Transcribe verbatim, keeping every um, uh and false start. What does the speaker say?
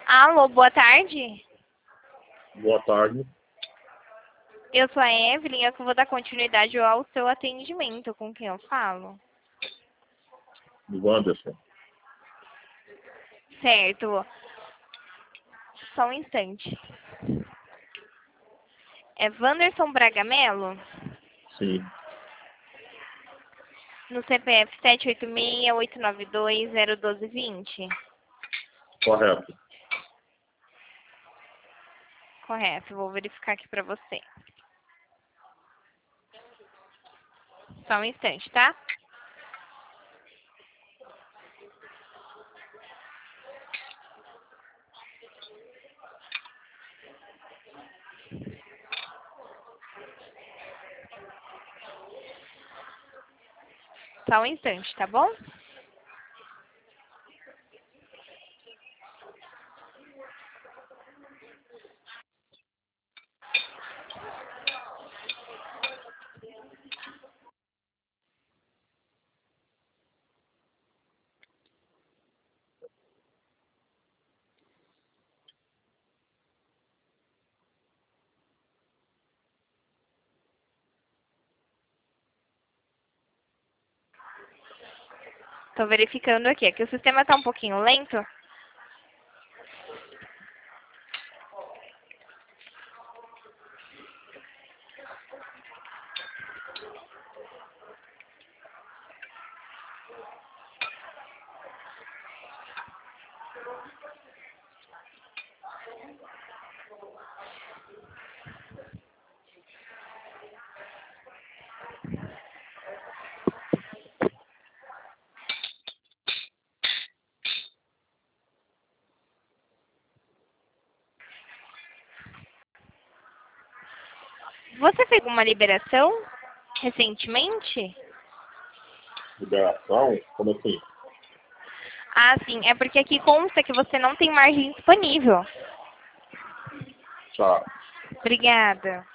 Alô, boa tarde. Boa tarde. Eu sou a Evelyn, eu que vou dar continuidade ao seu atendimento. Com quem eu falo? Do Wanderson. Certo. Só um instante. É Wanderson Braga Mello? Sim. No C P F sete oito seis, oito nove dois, zero um dois dois zero. Correto. Correto, vou verificar aqui pra você. Só um instante, tá? Só um instante, tá bom? Tô verificando aqui. Aqui o sistema tá um pouquinho lento. Você fez uma liberação recentemente? Liberação? Como assim? Ah, sim. É porque aqui consta que você não tem margem disponível. Tá. Obrigada.